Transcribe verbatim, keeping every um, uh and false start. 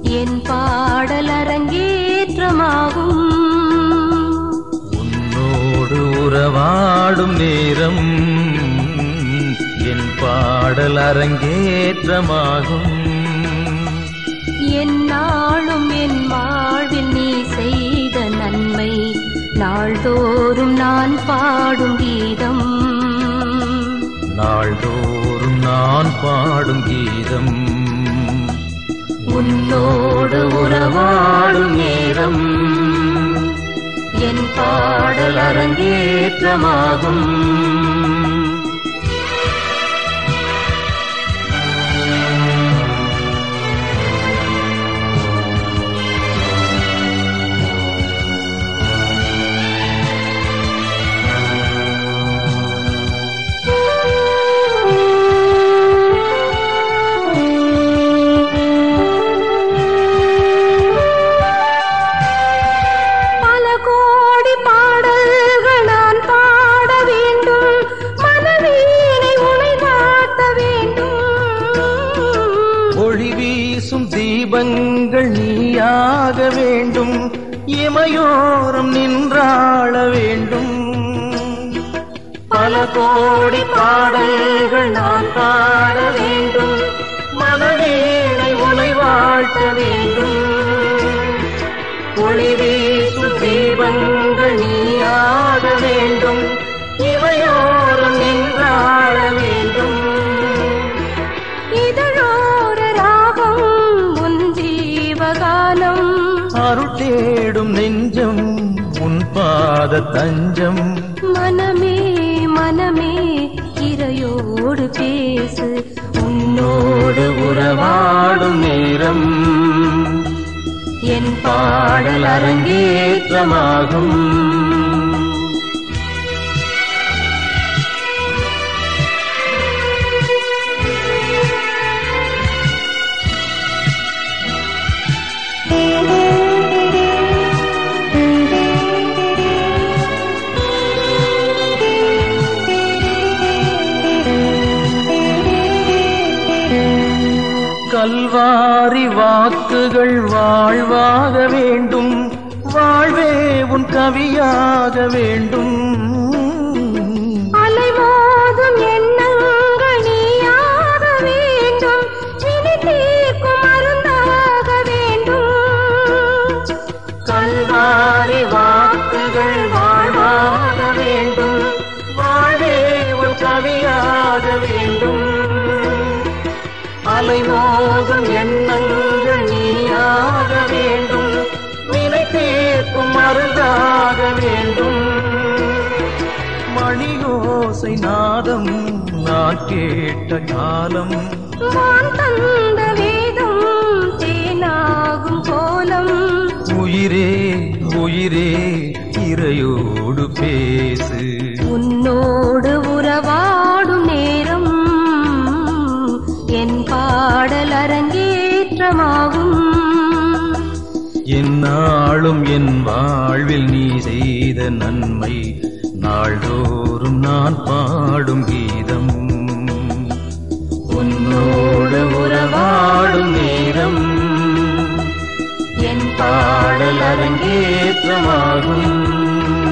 என் பாடல் அரங்கேற்றமாகும். உன்னோடு உறவாடும் நேரம் என் பாடல் அரங்கேற்றமாகும். எந்நாளும் என் வாழ்வில் நீ செய்த நன்மை நாள்தோறும் நான் பாடும் கீதம். நாள்தோறும் நான் பாடும் கீதம். உன்னோடு உறவாடும் நேரம் என் பாடல் அரங்கேற்றமாகும். தீபங்கள் நீயாக வேண்டும், இமையோரம் நின்றாள வேண்டும். பல கோடி பாடல்கள் நான் பாட வேண்டும், மனவேளை உனை வாழ்த்த வேண்டும். ஒளி வீசும் தீபங்கள் நீயாக வேண்டும், இமையோரம் நின்றாள வேண்டும். அருள் தேடும் நெஞ்சம் உன் பாத தஞ்சம். மனமே மனமே இறையோடு பேசு, உன்னோடு உறவாடும் நேரம் என் பாடல் அரங்கேற்றமாகும். கல்வாரி வாக்குகள் வாழ்வாக வேண்டும், வாழ்வே உன் கவியாக வேண்டும். அலைமோதும் எண்ணங்கள் நீயாக வேண்டும், இனி தீர்க்கும் மருந்தாக வேண்டும். கல்வாரி வாக்குகள் வாழ்வாக வேண்டும், வாழ்வே உன் கவியாக வேண்டும். அலைமோதும் எண்ணங்கள் நீயாக வேண்டும், வினை தீர்க்கும் மருந்தாக வேண்டும். மணியோசை நாதம் நான் கேட்ட காலம், நான் தந்த வேதம் தேனாகும் கோலம். உயிரே உயிரே இறையோடு பேசு, உன்னோடு உறவாடும் நேரம் என் பாடல் அரங்கேற்றமாகும். எந்நாளும் என் வாழ்வில் நீ செய்த நன்மை நாள்தோறும் நான் பாடும் கீதம். உன்னோடு உறவாடும் நேரம் என் பாடல் அரங்கேற்றமாகும்.